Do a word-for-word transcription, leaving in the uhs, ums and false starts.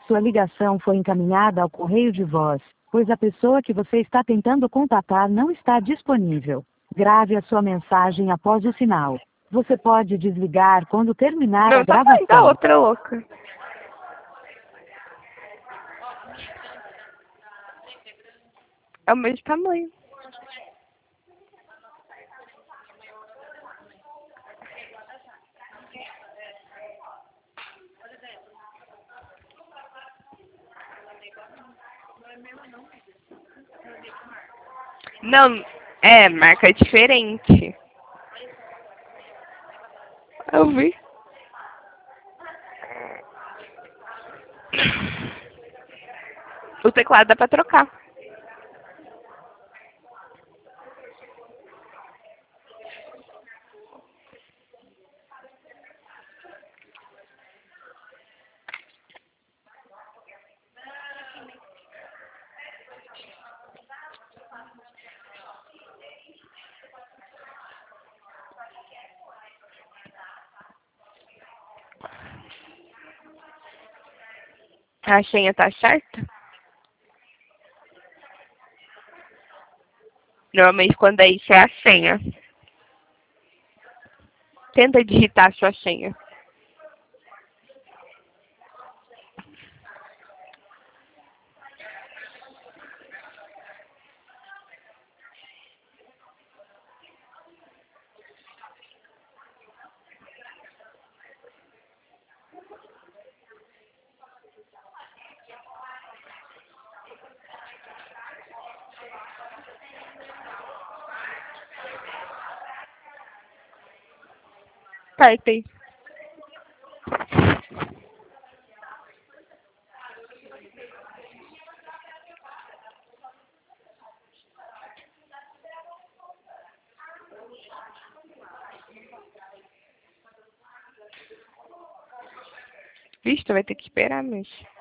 Sua ligação foi encaminhada ao correio de voz, pois a pessoa que você está tentando contatar não está disponível. Grave a sua mensagem após o sinal. Você pode desligar quando terminar Meu a tamanho da gravação. outra louca. É o mesmo tamanho. Não, é, marca diferente. Eu vi. O teclado dá pra trocar. A senha tá certa? Normalmente quando é isso é a senha. Tenta digitar a sua senha. Apertei. Vixe, tu vai ter que esperar mesmo.